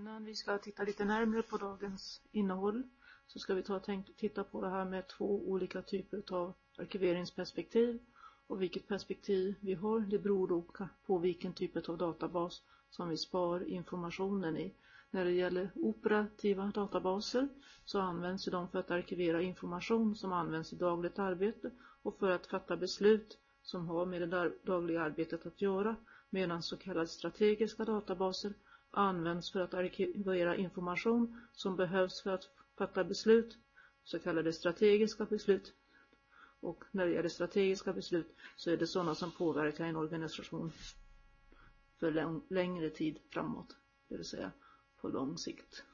Innan vi ska titta lite närmare på dagens innehåll så ska vi titta på det här med 2 olika typer av arkiveringsperspektiv. Och vilket perspektiv vi har, det beror då på vilken typ av databas som vi spar informationen i. När det gäller operativa databaser så används de för att arkivera information som används i dagligt arbete och för att fatta beslut som har med det dagliga arbetet att göra, medan så kallade strategiska databaser används för att arkivera information som behövs för att fatta beslut, så kallade strategiska beslut. Och när det gäller strategiska beslut så är det sådana som påverkar en organisation för längre tid framåt, det vill säga på lång sikt.